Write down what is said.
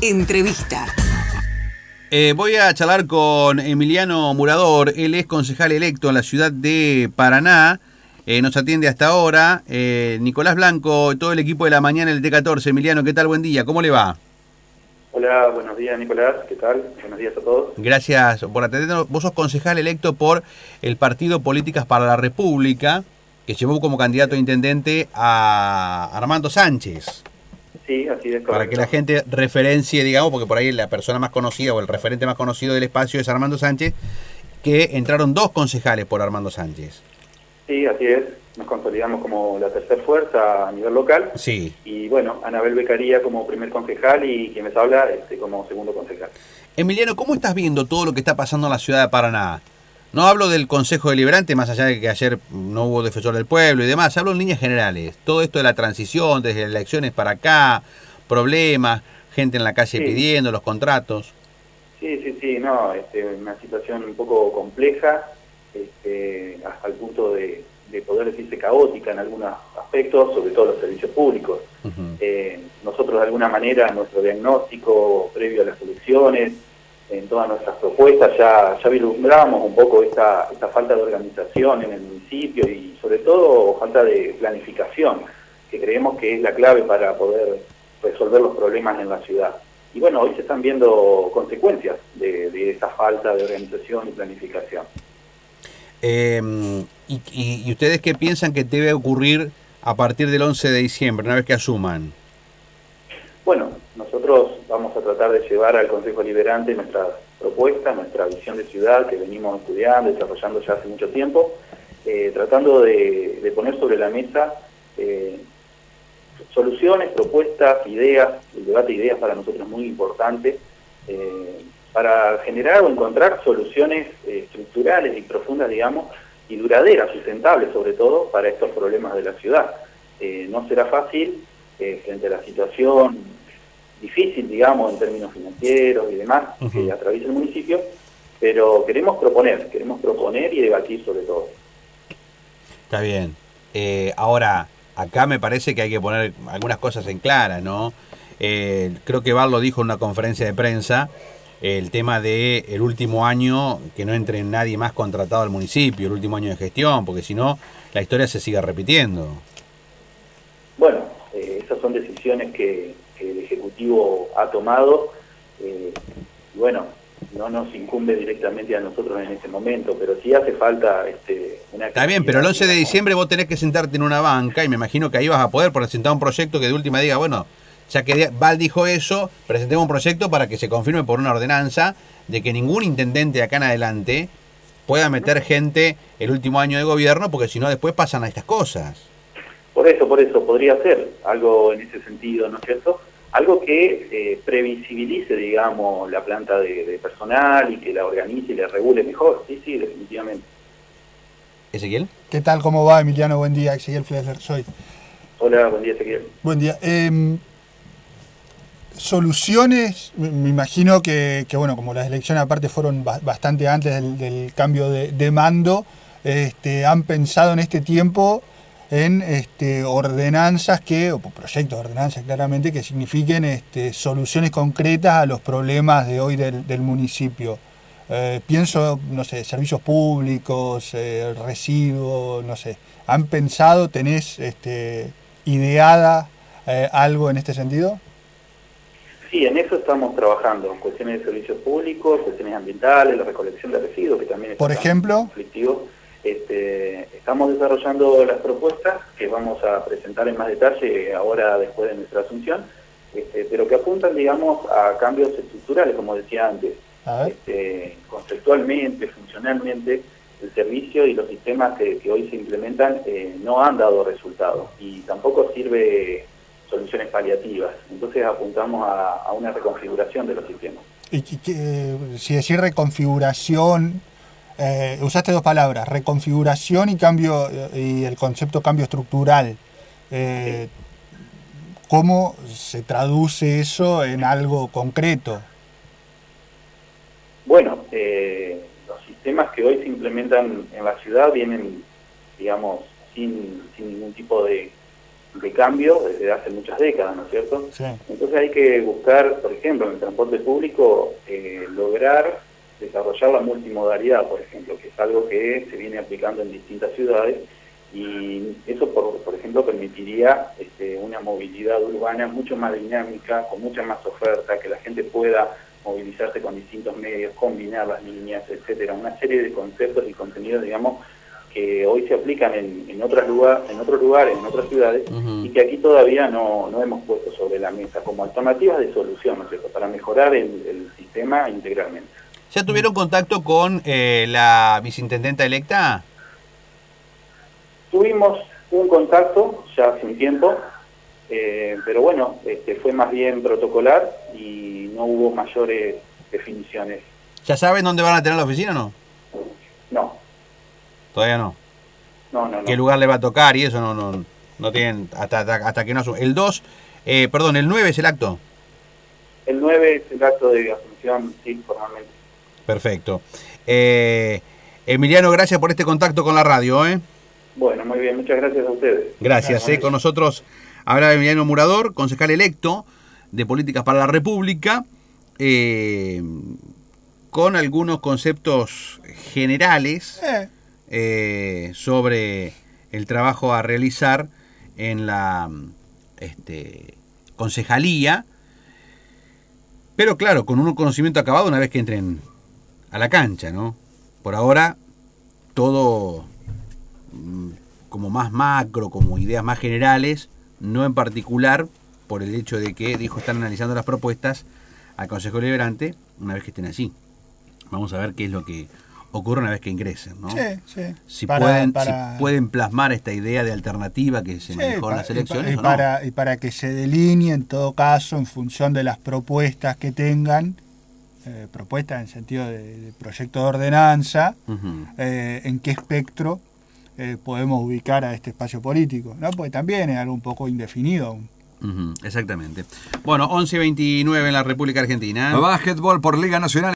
Entrevista. Voy a charlar con Emiliano Murador. Él es concejal electo en la ciudad de Paraná. Nos atiende hasta ahora Nicolás Blanco, todo el equipo de la mañana del T14. Emiliano, ¿qué tal? Buen día, ¿cómo le va? Hola, buenos días Nicolás, ¿qué tal? Buenos días a todos. Gracias por atendernos. Vos sos concejal electo por el partido Políticas para la República, que llevó como candidato a intendente a Armando Sánchez. Sí, así es, correcto. Para que la gente referencie, digamos, porque por ahí la persona más conocida o el referente más conocido del espacio es Armando Sánchez, que entraron 2 concejales por Armando Sánchez. Sí, así es. Nos consolidamos como la tercera fuerza a nivel local. Sí. Y bueno, Anabel Beccaría como primer concejal y quien les habla como segundo concejal. Emiliano, ¿cómo estás viendo todo lo que está pasando en la ciudad de Paraná? No hablo del Consejo Deliberante, más allá de que ayer no hubo defensor del pueblo y demás, hablo en líneas generales. Todo esto de la transición, desde las elecciones para acá, problemas, gente en la calle pidiendo los contratos. Sí, no, una situación un poco compleja, hasta el punto de poder decirse caótica en algunos aspectos, sobre todo los servicios públicos. Nosotros de alguna manera, nuestro diagnóstico previo a las elecciones, en todas nuestras propuestas ya vislumbrábamos un poco esta falta de organización en el municipio y sobre todo falta de planificación, que creemos que es la clave para poder resolver los problemas en la ciudad. Y bueno, hoy se están viendo consecuencias de esa falta de organización y planificación. ¿Y ustedes qué piensan que debe ocurrir a partir del 11 de diciembre, una vez que asuman? Bueno, nosotros vamos a tratar de llevar al Consejo Deliberante nuestras propuestas, nuestra visión de ciudad que venimos estudiando, desarrollando ya hace mucho tiempo, tratando de poner sobre la mesa soluciones, propuestas, ideas. El debate de ideas para nosotros es muy importante, para generar o encontrar soluciones estructurales y profundas, digamos, y duraderas, sustentables sobre todo, para estos problemas de la ciudad. No será fácil frente a la situación difícil, digamos, en términos financieros y demás, que atraviesa el municipio, pero queremos proponer y debatir sobre todo. Está bien. Ahora, acá me parece que hay que poner algunas cosas en clara, ¿no? Creo que Val lo dijo en una conferencia de prensa, el tema de el último año, que no entre nadie más contratado al municipio, el último año de gestión, porque si no, la historia se sigue repitiendo. Bueno, esas son decisiones que el Ejecutivo ha tomado, y bueno, no nos incumbe directamente a nosotros en este momento, pero sí hace falta una... Está bien, pero el 11 de diciembre vos tenés que sentarte en una banca y me imagino que ahí vas a poder presentar un proyecto que de última diga, bueno, ya que Val dijo eso, presentemos un proyecto para que se confirme por una ordenanza de que ningún intendente de acá en adelante pueda meter gente el último año de gobierno, porque si no después pasan a estas cosas. Por eso, podría ser algo en ese sentido, ¿no es cierto? Algo que previsibilice, digamos, la planta de personal y que la organice y la regule mejor. Sí, definitivamente. ¿Ezequiel? ¿Qué tal? ¿Cómo va, Emiliano? Buen día, Ezequiel Flesler soy. Hola, buen día, Ezequiel. Buen día. Soluciones, me imagino que bueno, como las elecciones aparte fueron bastante antes del cambio de mando, han pensado en este tiempo en ordenanzas o proyectos de ordenanzas claramente que signifiquen soluciones concretas a los problemas de hoy del municipio. Pienso, no sé, servicios públicos, residuos, no sé. ¿Han pensado, tenés ideada algo en este sentido? Sí, en eso estamos trabajando, cuestiones de servicios públicos, cuestiones ambientales, la recolección de residuos, que también es por ejemplo conflictivo. Estamos desarrollando las propuestas que vamos a presentar en más detalle ahora después de nuestra asunción, pero que apuntan, digamos, a cambios estructurales, como decía antes. Conceptualmente, funcionalmente, el servicio y los sistemas que hoy se implementan no han dado resultados y tampoco sirve soluciones paliativas. Entonces apuntamos a una reconfiguración de los sistemas. Y si decir reconfiguración, usaste 2 palabras, reconfiguración y cambio, y el concepto cambio estructural. ¿Cómo se traduce eso en algo concreto? Bueno, los sistemas que hoy se implementan en la ciudad vienen, digamos, sin ningún tipo de cambio desde hace muchas décadas, ¿no es cierto? Sí. Entonces hay que buscar, por ejemplo, en el transporte público, lograr desarrollar la multimodalidad, por ejemplo, que es algo que se viene aplicando en distintas ciudades, y eso, por ejemplo, permitiría una movilidad urbana mucho más dinámica, con mucha más oferta, que la gente pueda movilizarse con distintos medios, combinar las líneas, etcétera, una serie de conceptos y contenidos, digamos, que hoy se aplican en otros lugares, en otras ciudades, y que aquí todavía no hemos puesto sobre la mesa como alternativas de solución, ¿no es cierto?, para mejorar el sistema integralmente. ¿Ya tuvieron contacto con la viceintendenta electa? Tuvimos un contacto ya hace un tiempo, pero bueno, fue más bien protocolar y no hubo mayores definiciones. ¿Ya saben dónde van a tener la oficina o no? No. Todavía no. No. ¿Qué lugar le va a tocar y eso no tienen hasta que no asumen? El 2, perdón, el 9 es el acto. El 9 es el acto de asunción, sí, formalmente. Perfecto. Emiliano, gracias por este contacto con la radio, ¿eh? Bueno, muy bien, muchas gracias a ustedes. Gracias. Con nosotros hablaba Emiliano Murador, concejal electo de Políticas para la República, con algunos conceptos generales sobre el trabajo a realizar en la concejalía, pero claro, con un conocimiento acabado una vez que entren a la cancha, ¿no? Por ahora, todo como más macro, como ideas más generales, no en particular por el hecho de que, dijo, están analizando las propuestas al Consejo Deliberante una vez que estén allí. Vamos a ver qué es lo que ocurre una vez que ingresen, ¿no? Sí. Si pueden plasmar esta idea de alternativa que se manejó en las elecciones. Y para que se delinee, en todo caso, en función de las propuestas que tengan, propuestas en sentido de proyecto de ordenanza, en qué espectro podemos ubicar a este espacio político, ¿no? Porque también es algo un poco indefinido aún. Exactamente. Bueno, 11:29 en la República Argentina. Básquetbol por Liga Nacional.